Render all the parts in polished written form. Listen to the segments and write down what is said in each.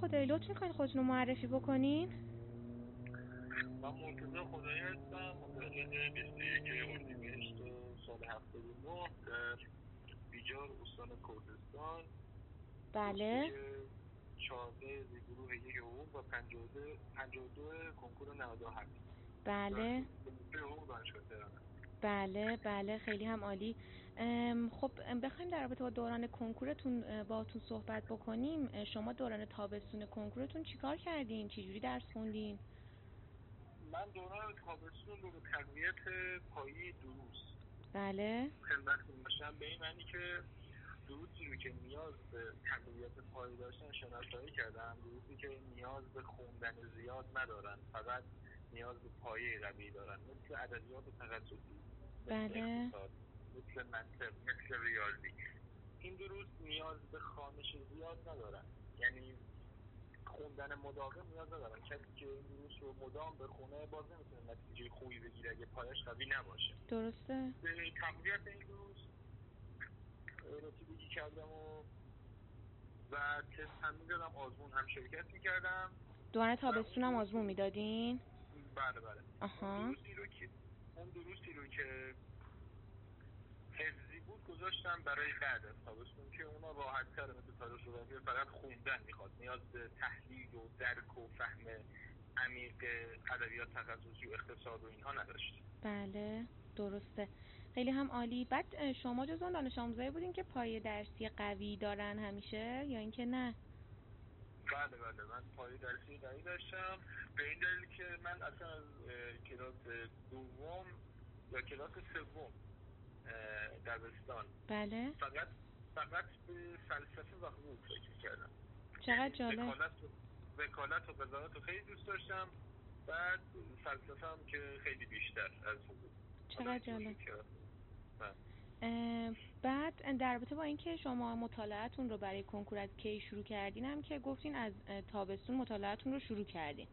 خدایی، لطف میکنید خودتون رو معرفی بکنین؟ من مرتضی خدایی هستم، متولد 21 اردیبهشت سال 79 در بیجار استان کردستان. بله. رتبه 14 زیرگروه 1 حقوق و 52 کنکور 97. بله. به حقوق دانشگاه تهران. بله خیلی هم عالی. خب بخوایم در رابطه با دوران کنکورتون باهاتون صحبت بکنیم، شما دوران تابستون کنکورتون چیکار کردین؟ چجوری درس خوندین؟ من دوران تابستون رو به تقویت پایه دروس بله. خدمتتون باشم، به این معنی که دروسی رو که نیاز به تقویت پایه داشتن شناسایی کردم، دروسی که نیاز به خوندن زیاد ندارن، فقط نیاز به پایه قوی دارن، مثل ادبیات تخصصی، مثل بله. اقتصاد، مثل منطق، مثل ریاضی. این دروس نیاز به خوانش زیاد ندارن، یعنی خوندن مداوم نیاز ندارن. کسی که این دروس رو مدام بخونه باز نمیتونه نتیجه خوبی بگیره اگه پایش قوی نباشه. درسته. به تقویت این دروس رسیدگی کردم و تست هم میدادم، آزمون هم شرکت میکردم. دوران تابستون هم آزمون میدادین؟ بله. آها. اون دروسی رو که حفظی بود گذاشتم برای بعد از تابستون که اونا راحت تر، مثل تاریخ جغرافی فقط خوندن میخواد، نیاز به تحلیل و درک و فهم عمیق ادبیات تخصصی و اقتصاد و اینها نداشت. بله درسته، خیلی هم عالی. بعد شما جز اون دانش آموزایی بودین که پایه درسی قوی دارن همیشه یا اینکه نه؟ بله من پایه درسی قوی داشتم، به این دلیل که من اصلا از کلاس دوم یا کلاس سوم دبستان بله فقط به فلسفه و حقوق فکر می‌کردم. چقدر جالب. وکالت و قضاوت رو خیلی دوست داشتم، بعد فلسفه هم که خیلی بیشتر از حقوق. چقدر جالب. بعد در رابطه با اینکه شما مطالعه‌تون رو برای کنکور از کی شروع کردین هم که گفتین از تابستون مطالعه‌تون رو شروع کردین.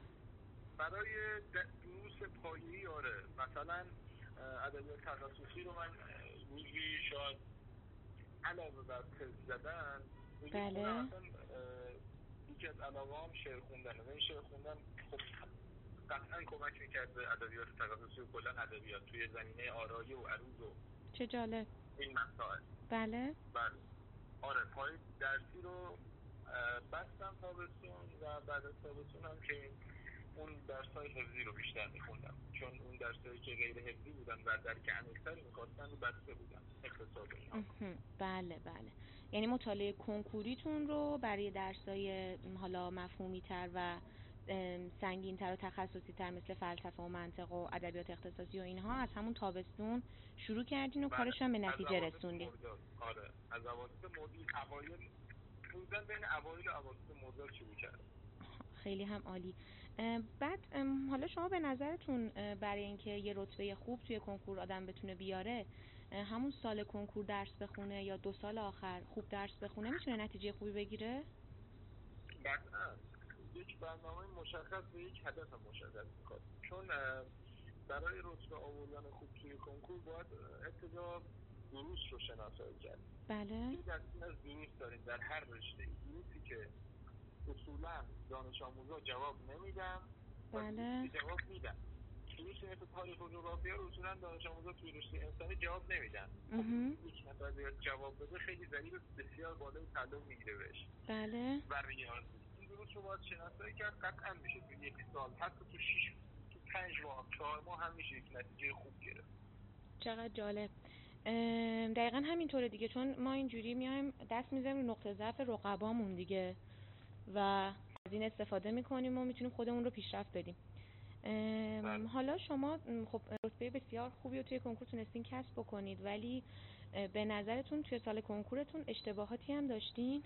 برای دروس پایه‌ای آره، مثلا ادبیات تخصصی رو من روزی شاید علاوه بر تست زدن بله. مثلا یکی از علاوه‌ام شعر خوندنه و این شعر خوندن خب قطعا کمک میکرد به ادبیات تخصصی و کلا ادبیات توی زمینه آرایی و عروض و چه جالب این مسائل. بله آره، پای درسی رو بستم تابستون و بعد از تابستون هم که اون درس‌های حفظی رو بیشتر میخوندم، چون اون درس‌هایی که غیر حفظی بودن و درک عمیق‌تری می‌خواستن رو بسته بودن، اقتصاد و اینها. بله یعنی مطالعه کنکوریتون رو برای درس‌های حالا مفهومی‌تر و سنگین‌تر و تخصصی‌تر مثل فلسفه و منطق و ادبیات اختصاصی و اینها از همون تابستون شروع کردین و کارش هم به نتیجه رسوندین. آره، از اواسط اوایل بودن، بین اوایل و اواسط مرداد شروع کردم. خیلی هم عالی. بعد حالا شما به نظرتون برای اینکه یه رتبه خوب توی کنکور آدم بتونه بیاره، همون سال کنکور درس بخونه یا 2 سال آخر خوب درس بخونه میتونه نتیجه خوبی بگیره؟ قطعا یک برنامه مشخص و یک هدف مشخص میخواد، چون برای رتبه آوردن خوب توی کنکور باید ابتدا دروس رو شناسایی کرد. بله. یه دسته از دروس داریم در هر رشته‌ای، دروسی که اصولا دانش آموزا جواب نمیدن و دروسی که جواب میدن. دروسی مثل تاریخ و جغرافیا رو اصولا دانش آموزا توی رشته انسانی جواب نمیدن. خب یک نفر بیاد جواب بده خیلی ضریب بسیار بالای تعلق میگیره بهش. بله. و ریاضی این دروس رو باید شناسایی کرد، قطعا میشه تو 1 سال، حتی تو 5 ماه 4 ماه هم میشه یک نتیجه خوب گرفت. چقدر جالب. دقیقا همینطوره دیگه، چون ما اینجوری میایم دست میزنیم رو نقطه ضعف رقبامون دیگه و از این استفاده میکنیم و میتونیم خودمون رو پیشرفت بدیم. حالا شما خب رتبه بسیار خوبی رو توی کنکور تونستین کسب بکنید، ولی به نظرتون توی سال کنکورتون اشتباهاتی هم داشتین؟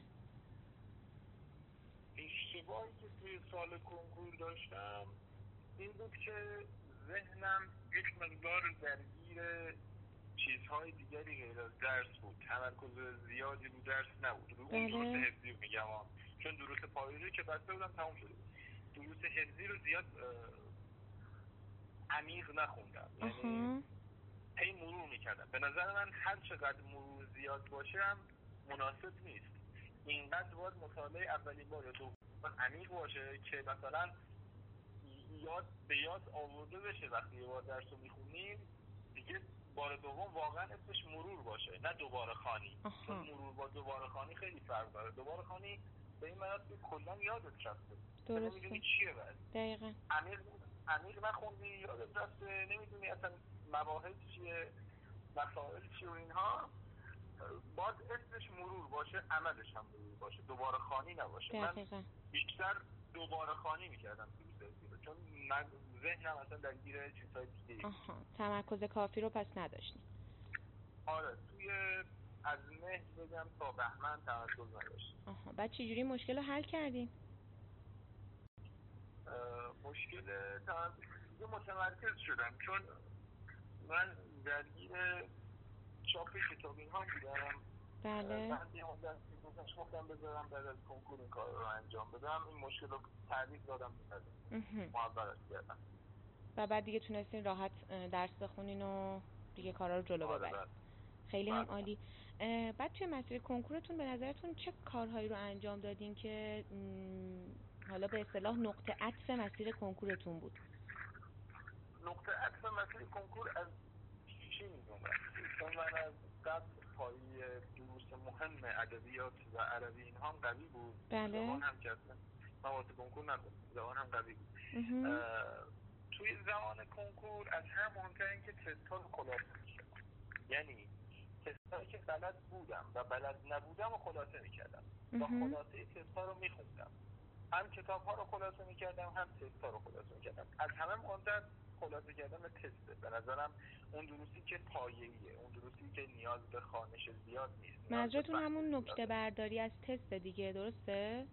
اشتباهی که توی سال کنکور داشتم این بود که ذهنم یک مقدار درگیر چیزهای دیگری غیر از درس بود، تمرکز زیادی رو درس نبود. رو اون دروس حفظی رو میگم، چون دروس پایه‌ای که بسته بودم تموم شده بود. دروس حفظی رو زیاد عمیق نخوندم، یعنی هی مرور میکردم. به نظر من هر چقدر مرور زیاد باشه هم مناسب نیست. اینقدر باید مطالعه اولین بار یا دوم عمیق باشه که مثلا به یاد آورده بشه وقتی یه بار درس رو میخونیم دیگه بار دوم واقعا اسمش مرور باشه، نه دوباره خوانی. چون مرور با دوباره خوانی خیلی فرق داره. دوباره خوانی به این معنی که کلا یادت رفته، نمیدونی چیه بعد. دقیقاً عمیق نخوندی، یادت رفته، نمیدونی اصلا مباحث چیه، مسائل چیه و اینها. باید اسمش مرور باشه، عملش هم مرور باشه، دوباره خوانی نباشه. دقیقاً. من بیشتر دوباره خوانی میکردم چون من ذهنم اصلا درگیر چیزهای دیگه. تمرکز کافی رو پس نداشتیم. آره، توی از مهر بگم تا بهمن تمرکز نداشتیم. بعد چجوری مشکل رو حل کردین؟ مشکل دیگه متمرکز شدم، چون من درگیر چاپ کتاب اینها بودم. بله. بعد یه مدت گفتم بذارم بعد از کنکور این کار رو انجام بدم. این مشکل رو تعریف دادم موفقش کردم و بعد دیگه تونستین راحت درس بخونین و دیگه کارا رو جلو ببرین. خیلی هم عالی. بعد توی مسیر کنکورتون به نظرتون چه کارهایی رو انجام دادین که حالا به اصطلاح نقطه عطف مسیر کنکورتون بود؟ نقطه عطف مسیر کنکور از چی میدونم؟ چون من از قبل پایی دروس مهم ادبیات و عربی اینها هم قوی بود. بله. زبان هم کردم. مواد کنکور نخوندم، زبان هم قوی بود. توی زمان کنکور از هم مهمتر این که تست‌ها رو خلاصه می‌کردم. یعنی تست‌هایی که بلد بودم و بلد نبودم رو خلاصه می‌کردم. با خلاصه تست‌ها رو می‌خوندم. هم کتاب‌ها رو خلاصه می‌کردم، هم تست‌ها رو خلاصه می‌کردم. از همه مهمتر خلاصه کردن تسته. به نظرم اون دروسی که پایه‌ایه، اون دروسی که نیاز به خوانش زیاد نیست. منظورتون همون نکته برداری از تست دیگه، درسته؟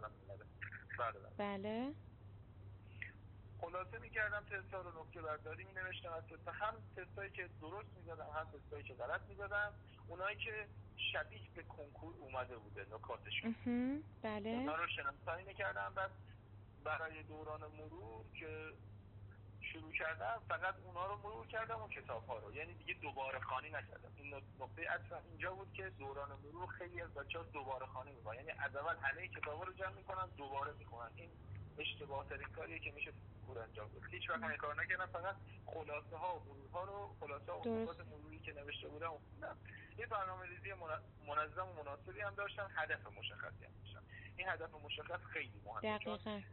بله. خلاصه می‌کردم تست‌ها رو، نکته برداری می‌نوشتم از تست‌ها، هم تستایی که درست می‌زدم، هم تستایی که غلط می‌زدم. اونایی که شبیه به کنکور اومده بوده نکاتشون. بله. اونا رو شناسایی می‌کردم. بعد برای دوران مرور که شروع کردم فقط اونا رو مرور کردم و کتاب‌ها رو، یعنی دیگه دوباره خوانی نکردم. این نکته اصلا اینجا بود که دوران مرور خیلی از بچه‌ها دوباره خوانی می‌کنن، یعنی از اول همه کتاب‌ها رو جمع می‌کنن دوباره می‌خونن. این اشتباه ترین کاریه که میشه کنکور انجام داد. هیچ وقت این کار نکردم، فقط خلاصه ها و مرورها رو، خلاصه و نکات مروری که نوشته بودم خوندم. یه برنامه‌ریزی منظم و مناسبی هم داشتم، هدف مشخصی هم داشتم. این هدف مشخص خیلی مهمه. دقیقاً.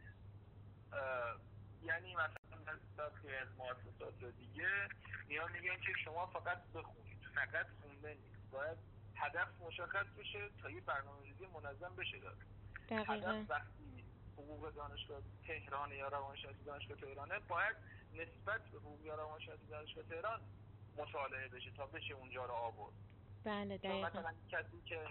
یعنی مثلا برخی از مؤسسات دیگه میان میگن که شما فقط بخونید، فقط خوندن نیست، باید هدف مشخص بشه تا یه برنامه‌ریزی منظم بشه داد. هدف وقتی حقوق دانشگاه تهران یا روانشناسی دانشگاه تهرانه، باید نسبت به حقوق یا روانشناسی دانشگاه تهران مطالعه بشه تا بشه اونجا رو آورد. بله دقیقاً. مثلا کسی که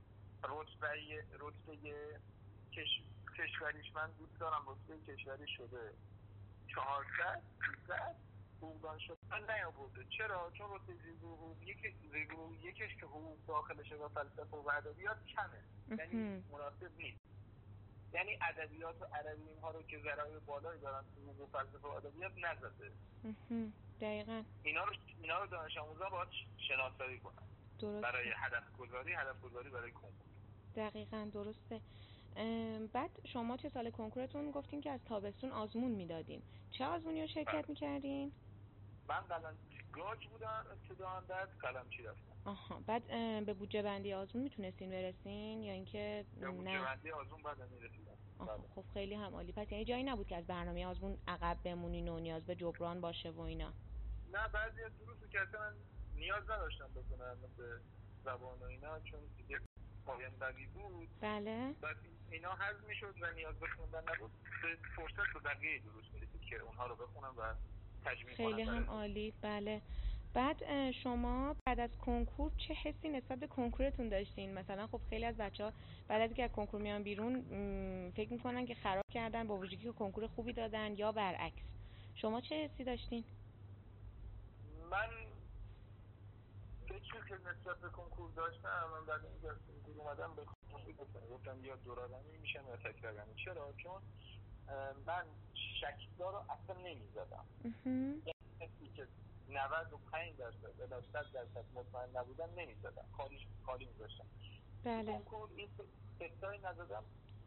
رتبه کشوریش، من دوست دارم رتبه کشوری شده 400 حقوق دانشگاه نیاورده. چرا؟ چون رتبه زیرگروه یکش که حقوق داخلشه و فلسفه و ادبیات کمه، یعنی مناسب نیست. یعنی ادبیات و عربی اینها رو که ذرایع بالایی دارن، حقوق و فلسفه و ادبیات نزده. دقیقاً. اینا رو دانش آموزان باید شناسایی کنن. درسته. برای هدف گذاری برای کنکور. دقیقاً درسته. بعد شما چه سال کنکورتون گفتین که از تابستون آزمون میدادین؟ چه آزمونی رو شرکت میکردین؟ من گاج بودم ابتداً، بعد قلمچی رفتم. بعد به بودجه بندی آزمون میتونستین برسین یا اینکه نه؟ به بودجه بندی آزمون بعد نمیرسیدم. خب خیلی هم عالی. پس یعنی جایی نبود که از برنامه آزمون عقب بمونین و نیاز به جبران باشه و اینا؟ نه، بعضی از دروسی که اصلا نیاز نداشتم بکنم، مثل زبان و اینا، چون دیگه پایان قوی بود. بله. بعد اینا حذف میشد و نیاز به خوندن نبود، به فرصت به بقیه دروس میرسید که اونها رو بخونم و تجمیع کنم. خیلی هم عالی. بله. بعد شما بعد از کنکور چه حسی نسبت به کنکورتون داشتین؟ مثلا خب خیلی از بچه‌ها بعد از اینکه از کنکور میان بیرون فکر میکنن که خراب کردن با وجودی که کنکور خوبی دادن یا برعکس. شما چه حسی داشتین؟ من فکری که نسبت به کنکور داشتم، من بعد اینکه از کنکور اومدم به خودم گفتم یا دورادمی میشم یا تکرارمی. چرا؟ چون من شکل‌ها رو اصلا نمیزدم. یعنی کسی که 95% الی 100% مطمئن نبودم نمیزدم، خالی میذاشتم. بله. کنکور این تستای نزدم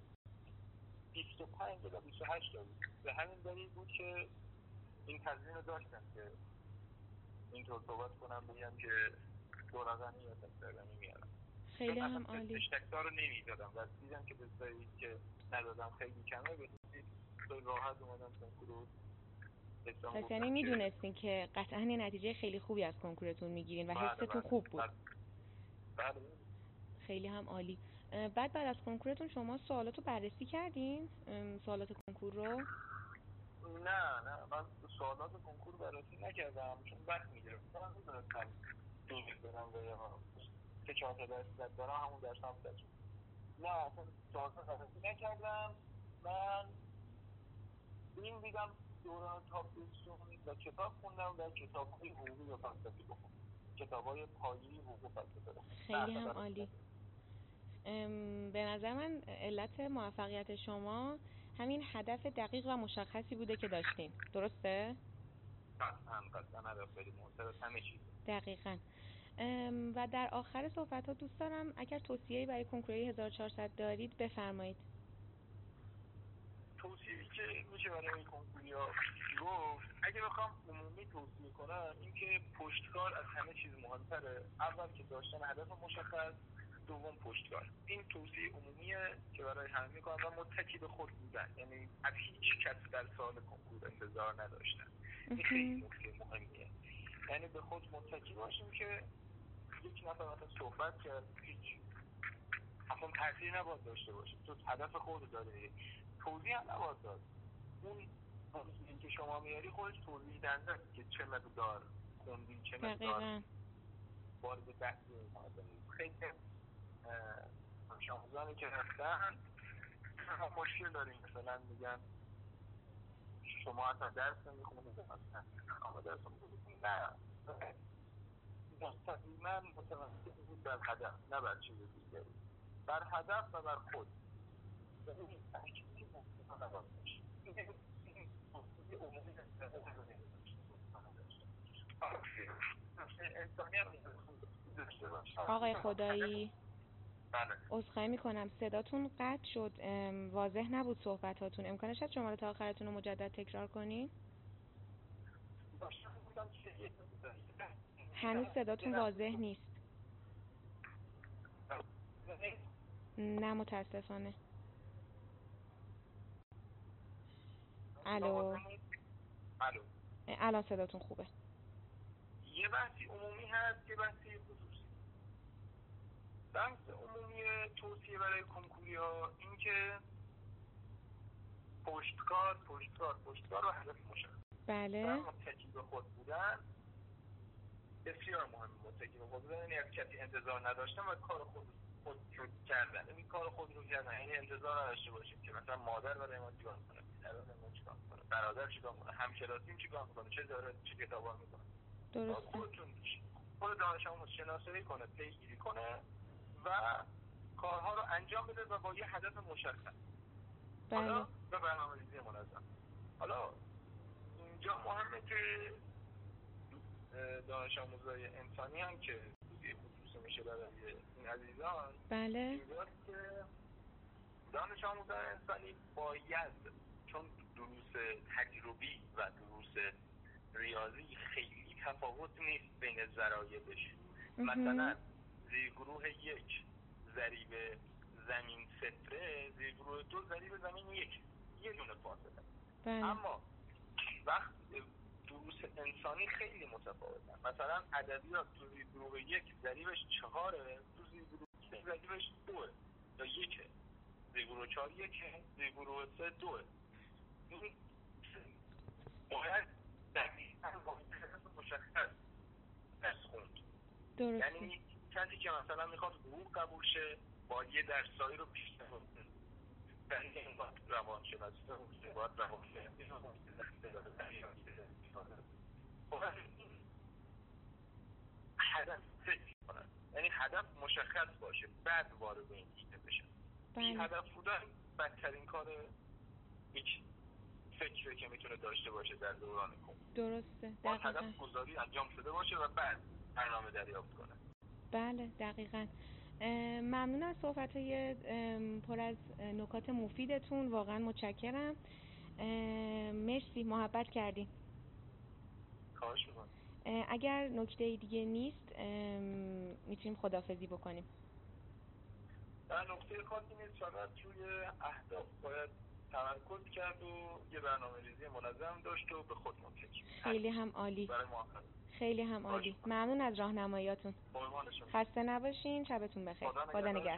25 یا 28 تا بود. به همین دلیل بود که این تضمین رو داشتم که اینطور صحبت کنم بگم که دورقمی یا تسترقمی میارم. خیلی هم عالی. تستکتا رو نمیدادم و دیدم که تستایی که ندادم خیلی کمه، به راحت اومدم کنکور رو تستام. پس یعنی میدونستین که قطعا یه نتیجه خیلی خوبی از کنکورتون میگیرین و حستون خوب بود. بله. خیلی هم عالی. بعد از کنکورتون شما سوالاتو بررسی کردین؟ سوالات کنکور رو؟ نه من سوالات کنکور بررسی نکردم چون وقت میگرفتم. من میدونستم دوست دارم و یا که 4 درصد دارم همون درس هم داشت. نه اصلا سوالات بررسی نکردم. من این دیدم دوران تابستون و کتاب خوندم و کتاب‌های حقوقی و فلسفی بخوندم. کتاب‌های پایه‌ای حقوق و فلسفه. خیلی هم عالی. به نظر من علت موفقیت شما همین هدف دقیق و مشخصی بوده که داشتین. درسته؟ قطعا هدف خیلی محترم همه چیز. دقیقاً. و در آخر صحبت‌ها دوست دارم اگر توصیه‌ای برای کنکوری 1400 دارید بفرمایید. توصیه‌ای که میشه برای کنکوریا گفت، اگه بخوام عمومی توصیه کنم، این که پشتکار از همه چیز مهمتره. اول که داشتن هدف مشخص، دوم پشتکار. این توصیه عمومیه که برای همه میکنم و متکی به خود بودن، یعنی از هیچ کس در سال کنکور انتظار نداشتن. این خیلی نکته مهمیه، یعنی به خود متکی باشیم که یک نفر مثلا صحبت کرد هیچ اصلا تأثیر نباید داشته باشه، تو هدف خود داری، توضیح هم نباید داد. اون توضیحی که شما میاری خودش توضیح دنده است که چه مقدار خوندی، چه مقدار وارد بحثی اینها داری. خیلی شاموزانی که رفتن مشکل داریم، مثلا میگن شما اصلا درس نمیخونید، اما درس نمیخونید. نه، مستقیما متمرکز بود بر هدف، نه بر چیز دیگری، بر هدف و بر خود. آقای خدایی، عذرخواهی میکنم صداتون قطع شد، واضح نبود صحبتاتون. امکانش هست شما رو تا آخرتون رو مجدد تکرار کنین؟ هنوز صداتون واضح نیست. نه متاسفانه. الو. الان صداتون خوبه. یه بحثی عمومی هست، یه بحثی خصوصی. بحث عمومی توصیه برای کنکوری ها این که پشتکار و هدف مشخص. بله. متکی به خود بودن بسیار مهم. متکی به خود بودن یعنی از کسی انتظار نداشتن و کار خود رو کردن. این کار خود رو کردن یعنی انتظار نداشته باشیم که مثلا مادر برای ما چیکار کنه، پدر برای ما چیکار کنه، برادر چیکار کنه، همکلاسیم چیکار کنه، چه داره، چه کتابا میکنه. درسته. خود دانش آموز شناسایی کنه، پیگیری کنه و کارها رو انجام بده و با یه هدف مشخص. حالا به برنامه‌ریزی منظم. حالا اینجا مهمه که دانش آموزای انسانی هم که توی خصوصی میشه برای این عزیزان، بله، اینجاست که دانش آموزای انسانی باید، چون دروس تجربی و دروس ریاضی خیلی تفاوت نیست بین ذرایبش. مثلا زیرگروه 1 ضریب زمین 0، زیرگروه 2 ضریب زمین 1، یه دونه فاصله. اما وقت دروس انسانی خیلی متفاوتن. مثلا ادبیات تو زیرگروه 1 ضریبش 4، تو زیرگروه 3 ضریبش 2 یا 1، زیرگروه 4 1، زیرگروه 3 2. این باید دقیقاً مشخص درس خوند. یعنی کسی که مثلا میخواد حقوق قبول شه باید یه درسایی رو بیشتر کنه. این باید روانشناسی رو باید روانشناسی رو باید هدف فکر کنن، یعنی هدف مشخص باشه بعد وارد این ایده بشن. این هدف بودن بدترین کار هیچ فکره که میتونه داشته باشه در دوران کنکور. درسته. باید هدف گذاری انجام شده باشه و بعد برنامه دریافت کنه. بله دقیقاً. ممنون از صحبت‌های پر از نکات مفیدتون، واقعا متشکرم. مرسی، محبت کردین. خواهش می‌کنم. اگر نکته دیگه نیست میتونیم خداحافظی بکنیم. نکته خاصی نیست، فقط روی اهداف باید تمرکز کرد و یه برنامه‌ریزی منظم داشت و به خود متکی. خیلی هم عالی. برای موفقیت. خیلی هم عالی. ممنون از راهنماییاتون. قربان شما. خسته نباشین، شبتون بخیر. خدا نگهدار.